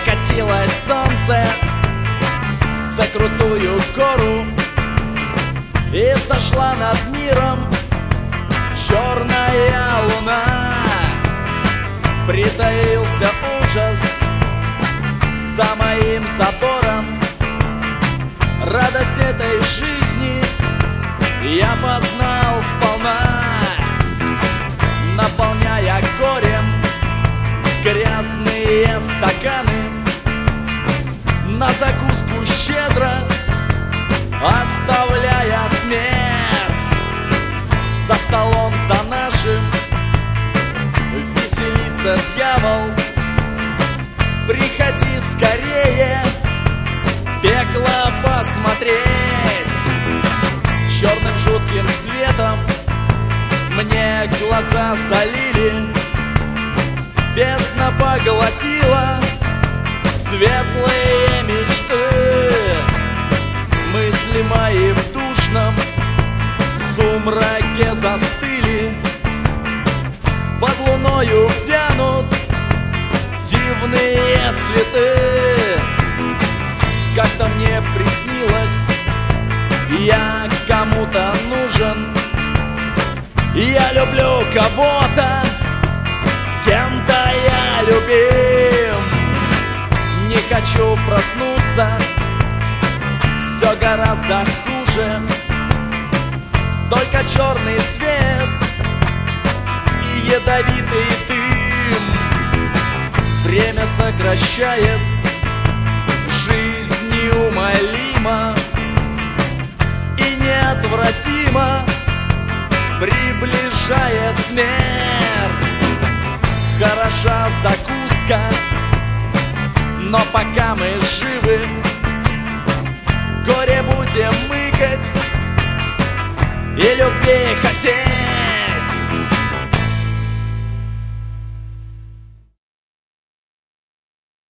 Закатилось солнце за крутую гору, и взошла над миром черная луна. Притаился ужас за моим забором. Радость этой жизни я познал сполна, наполняя горем грязные стаканы, на закуску щедро оставляя смерть. За столом за нашим веселится дьявол. Приходи скорее пекло посмотреть. Черным жутким светом мне глаза залили, бездна поглотила светлые мечты. Мысли мои в душном сумраке застыли, под луною вянут дивные цветы. Как-то мне приснилось, я кому-то нужен, я люблю кого-то, кем-то я любим. Не хочу проснуться, все гораздо хуже. Только черный свет и ядовитый дым. Время сокращает жизнь неумолимо и неотвратимо приближает смерть. Хороша закуска, но пока мы живы, горе будем мыкать и любви хотеть.